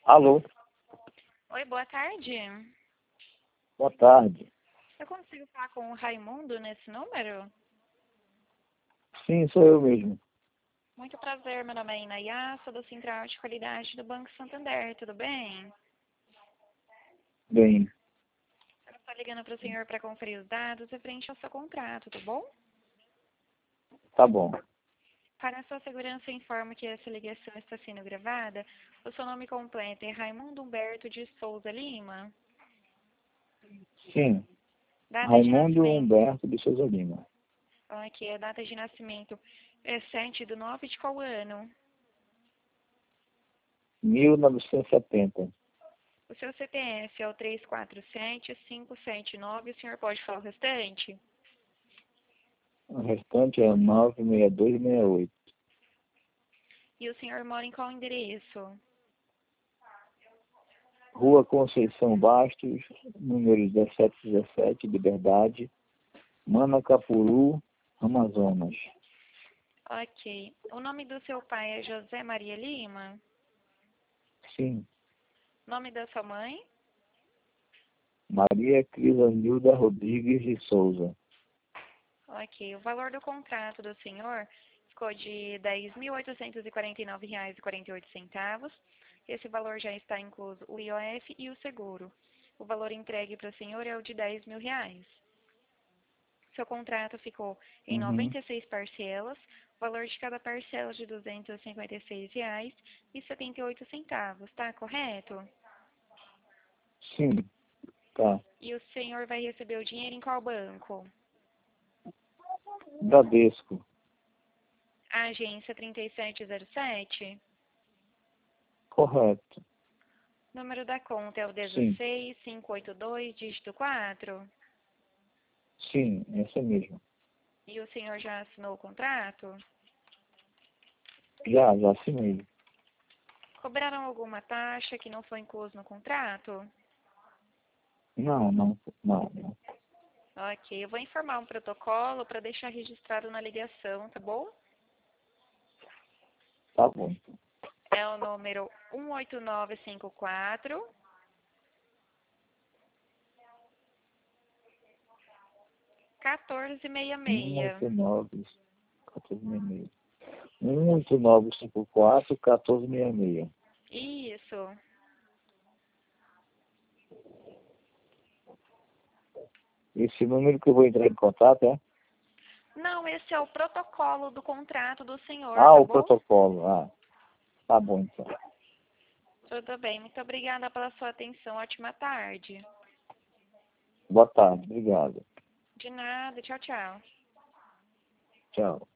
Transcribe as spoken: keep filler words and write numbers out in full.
Alô, Oi, boa tarde. boa tarde. Eu consigo falar com o Raimundo nesse número? Sim, sou eu mesmo. Muito prazer, meu nome é Inayá, sou do Central de Qualidade do Banco Santander, tudo bem? Bem, Eu estou ligando para o senhor para conferir os dados referente ao seu contrato, tá bom? tá bom. Para a sua segurança, eu informo que essa ligação está sendo gravada. O seu nome completo é Raimundo Humberto de Souza Lima. Sim, Data de Raimundo nascimento, Humberto de Souza Lima. aqui a data de nascimento é sete do nove de qual ano? mil novecentos e setenta. O seu C P F é o três quatro sete, cinco sete nove, o senhor pode falar o restante? O restante é nove seis dois seis oito. E o senhor mora em qual endereço? Rua Conceição Bastos, número dezessete dezessete, Liberdade, Manacapuru, Amazonas. Ok. O nome do seu pai é José Maria Lima? Sim, Nome da sua mãe? Maria Crisanilda Rodrigues de Souza. Ok. O valor do contrato do senhor ficou de dez mil oitocentos e quarenta e nove reais e quarenta e oito centavos. Esse valor já está incluso o I O F e o seguro. O valor entregue para o senhor é o de dez mil reais. Seu contrato ficou em Uhum. noventa e seis parcelas, o valor de cada parcela de duzentos e cinquenta e seis reais e setenta e oito centavos, tá correto? Sim, tá. E o senhor vai receber o dinheiro em qual banco? Bradesco. A agência trinta e sete zero sete? Correto. Número da conta é o Sim, dezesseis cinco oito dois, dígito quatro. sim, essa mesmo. E o senhor já assinou o contrato? Já, já assinei. Cobraram alguma taxa que não foi incluso no contrato? Não, não, não, não. Ok, eu vou informar um protocolo para deixar registrado na ligação, tá bom? Tá bom. É o número um oito nove cinco quatro, quatorze sessenta e um seis. oito nove, quatorze sessenta e seis. um oito nove cinco quatro, quatorze sessenta e seis. Isso. Esse número que eu vou entrar em contato é? Não, esse é o protocolo do contrato do senhor, Ah, tá o bom? protocolo. Ah, tá bom então. Tudo bem, muito obrigada pela sua atenção. Ótima tarde. Boa tarde, obrigado. De nada, tchau, tchau. Tchau.